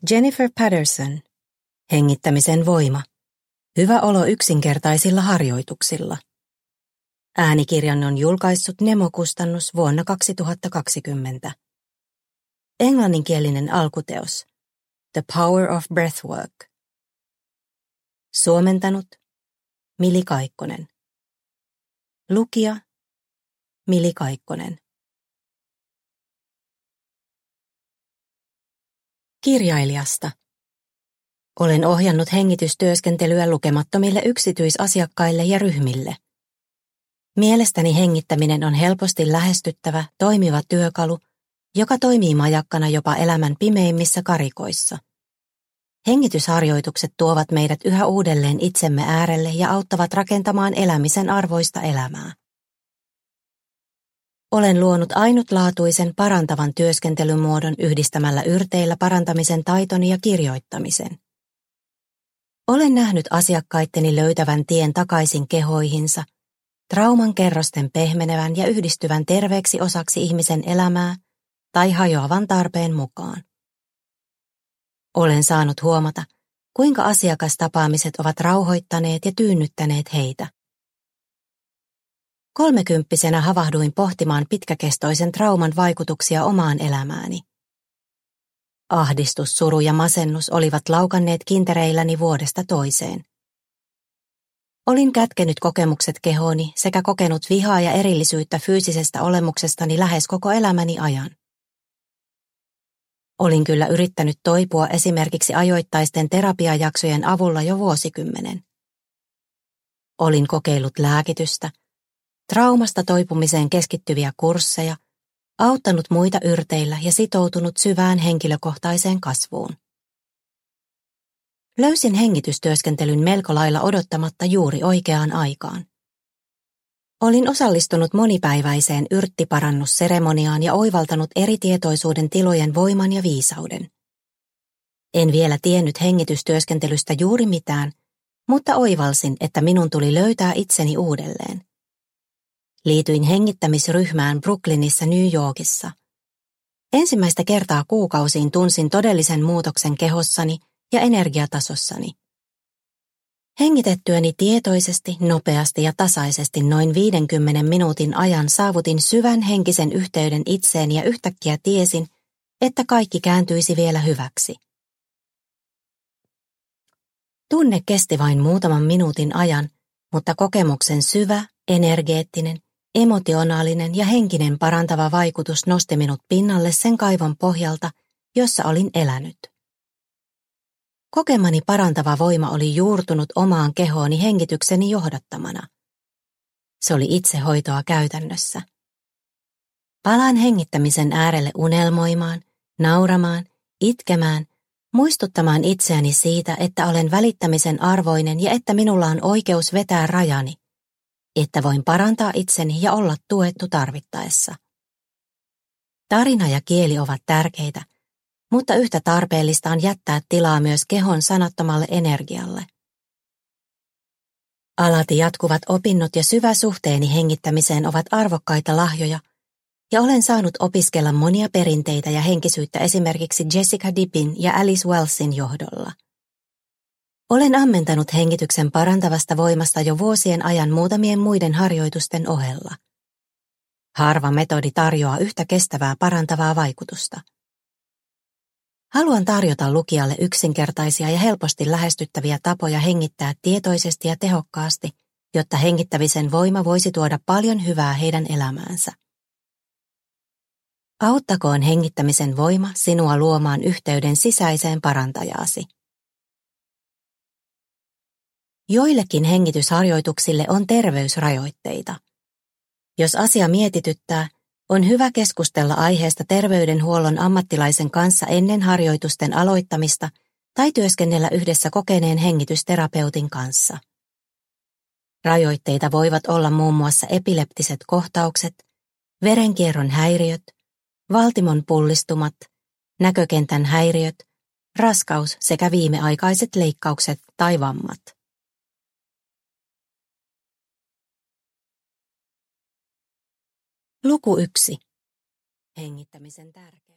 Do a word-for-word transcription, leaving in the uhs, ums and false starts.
Jennifer Patterson. Hengittämisen voima. Hyvä olo yksinkertaisilla harjoituksilla. Äänikirjan on julkaissut Nemo-kustannus vuonna kaksituhattakaksikymmentä. Englanninkielinen alkuteos. The Power of Breathwork. Suomentanut Mili Kaikkonen. Lukija Mili Kaikkonen. Kirjailijasta. Olen ohjannut hengitystyöskentelyä lukemattomille yksityisasiakkaille ja ryhmille. Mielestäni hengittäminen on helposti lähestyttävä, toimiva työkalu, joka toimii majakkana jopa elämän pimeimmissä karikoissa. Hengitysharjoitukset tuovat meidät yhä uudelleen itsemme äärelle ja auttavat rakentamaan elämisen arvoista elämää. Olen luonut ainutlaatuisen parantavan työskentelymuodon yhdistämällä yrteillä parantamisen taitoni ja kirjoittamisen. Olen nähnyt asiakkaitteni löytävän tien takaisin kehoihinsa, trauman kerrosten pehmenevän ja yhdistyvän terveeksi osaksi ihmisen elämää tai hajoavan tarpeen mukaan. Olen saanut huomata, kuinka asiakastapaamiset ovat rauhoittaneet ja tyynnyttäneet heitä. Kolmekymppisenä havahduin pohtimaan pitkäkestoisen trauman vaikutuksia omaan elämääni. Ahdistus, suru ja masennus olivat laukanneet kintereilläni vuodesta toiseen. Olin kätkenyt kokemukset kehooni sekä kokenut vihaa ja erillisyyttä fyysisestä olemuksestani lähes koko elämäni ajan. Olin kyllä yrittänyt toipua esimerkiksi ajoittaisten terapiajaksojen avulla jo vuosikymmenen. Olin kokeillut lääkitystä, traumasta toipumiseen keskittyviä kursseja, auttanut muita yrteillä ja sitoutunut syvään henkilökohtaiseen kasvuun. Löysin hengitystyöskentelyn melko lailla odottamatta juuri oikeaan aikaan. Olin osallistunut monipäiväiseen yrttiparannusseremoniaan ja oivaltanut eri tietoisuuden tilojen voiman ja viisauden. En vielä tiennyt hengitystyöskentelystä juuri mitään, mutta oivalsin, että minun tuli löytää itseni uudelleen. Liityin hengittämisryhmään Brooklynissa, New Yorkissa. Ensimmäistä kertaa kuukausiin tunsin todellisen muutoksen kehossani ja energiatasossani. Hengitettyäni tietoisesti, nopeasti ja tasaisesti noin viidenkymmenen minuutin ajan saavutin syvän henkisen yhteyden itseeni ja yhtäkkiä tiesin, että kaikki kääntyisi vielä hyväksi. Tunne kesti vain muutaman minuutin ajan, mutta kokemuksen syvä, energeettinen, emotionaalinen ja henkinen parantava vaikutus nosti minut pinnalle sen kaivon pohjalta, jossa olin elänyt. Kokemani parantava voima oli juurtunut omaan kehooni hengitykseni johdattamana. Se oli itsehoitoa käytännössä. Palaan hengittämisen äärelle unelmoimaan, nauramaan, itkemään, muistuttamaan itseäni siitä, että olen välittämisen arvoinen ja että minulla on oikeus vetää rajani, että voin parantaa itseni ja olla tuettu tarvittaessa. Tarina ja kieli ovat tärkeitä, mutta yhtä tarpeellista on jättää tilaa myös kehon sanattomalle energialle. Alati jatkuvat opinnot ja syvä suhteeni hengittämiseen ovat arvokkaita lahjoja, ja olen saanut opiskella monia perinteitä ja henkisyyttä esimerkiksi Jessica Dippin ja Alice Wellsin johdolla. Olen ammentanut hengityksen parantavasta voimasta jo vuosien ajan muutamien muiden harjoitusten ohella. Harva metodi tarjoaa yhtä kestävää parantavaa vaikutusta. Haluan tarjota lukijalle yksinkertaisia ja helposti lähestyttäviä tapoja hengittää tietoisesti ja tehokkaasti, jotta hengittämisen voima voisi tuoda paljon hyvää heidän elämäänsä. Auttakoon hengittämisen voima sinua luomaan yhteyden sisäiseen parantajaasi. Joillekin hengitysharjoituksille on terveysrajoitteita. Jos asia mietityttää, on hyvä keskustella aiheesta terveydenhuollon ammattilaisen kanssa ennen harjoitusten aloittamista tai työskennellä yhdessä kokeneen hengitysterapeutin kanssa. Rajoitteita voivat olla muun muassa epileptiset kohtaukset, verenkierron häiriöt, valtimon pullistumat, näkökentän häiriöt, raskaus sekä viimeaikaiset leikkaukset tai vammat. Luku yksi. Hengittämisen tärkeys.